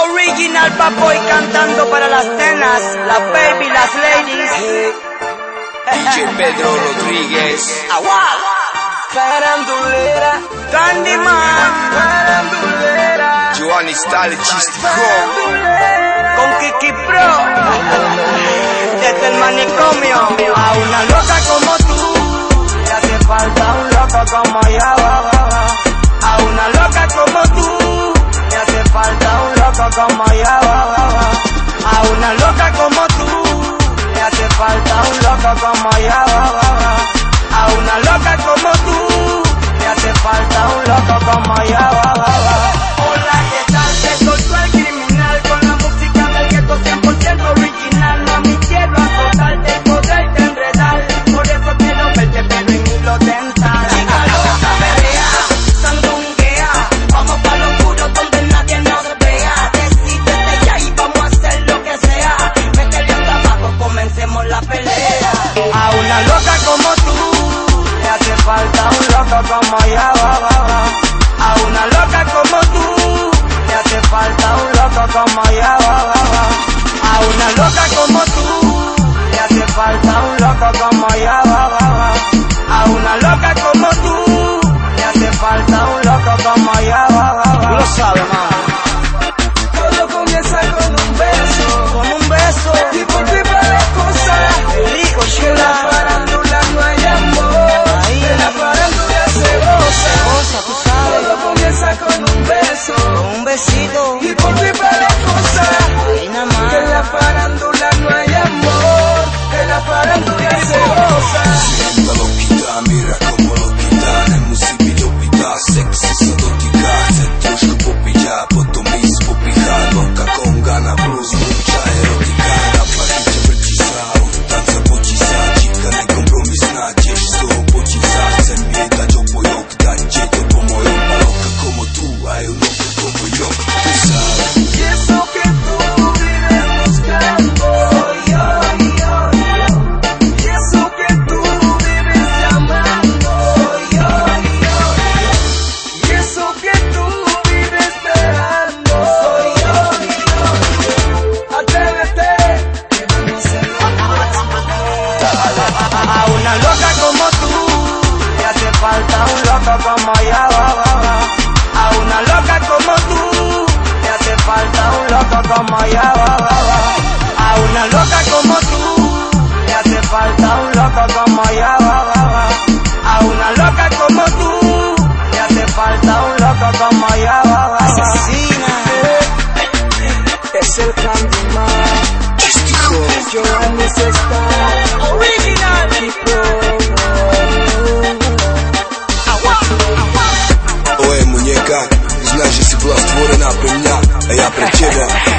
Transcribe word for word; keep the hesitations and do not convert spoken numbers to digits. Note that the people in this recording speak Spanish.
Original Papoy cantando para las nenas, las baby, las ladies. D J Pedro Rodríguez. Agua. Farandulera, Candyman. farandulera, Giovanni Stalistico. Con Kiki Pro. Desde el manicomio. A una loca como tú le hace falta un loco como yo. A una loca como tú le hace falta un loco como yo. A una loca como tú le hace falta un loco como yo. A una loca como tú le hace falta un loco como yo. Hola, ¿qué tal? Que soy tú el criminal con la música del gueto cien por ciento original. Mami, quiero azotarte y poderte enredar. Por eso quiero verte pero en hilo dental. Chica loca, perrea, sandunguea. Vamos pa' lo oscuro donde nadie nos vea. Decídete ya y vamos a hacer lo que sea. Métele hasta abajo, comencemos la pelea. A una loca como tú le hace falta un loco como yo. A una loca como tú le hace falta un loco como yo. A una loca como tú le hace falta un loco como yo. A una loca como tú le hace falta un loco como yo. Tú lo sabes, mamá. todo comienza con un beso, Con un beso y por ti para las cosas, rico, que en la chula. farándula no hay amor, Ahí. en la farándula se goza, Cosa, tú sabes. todo comienza con un beso, Con un besito. y por ti para las cosas, Ahí nada más. que en la farándula no hay amor, en la farándula se goza. La loquita, mira como loquita, nemusí byť opitá, sexy sa dotýka, chce trošku popiť a potom ísť popichá, loka konga na blues, mucha erotika, na pláži ťa vrtí sa, od tanca potí sa, číka nekompromisná, tiež z toho potí sa, chcem jej dať opojok, dať jej to po mojom, a loka como tú, aj loka como yo, tú sabes. Y eso que tú vives buscando, yo, yo, yo. Y eso que tú vives llamando, yo, yo, yo. Y eso que tú vives esperando, soy yo, yo, yo. Atrévete, que vamos a ser A una loca como tú le hace falta un loco como yo. A una loca como tú le hace falta un loco como yo. A una loca como tú le hace falta un loco como yo. A una loca como tú le hace falta un loco como yo. Asesina. Es el Candyman, Giovanni se está Original. Oje, muñeka, znaš že si bola stvorená pre mňa a ja pre teba.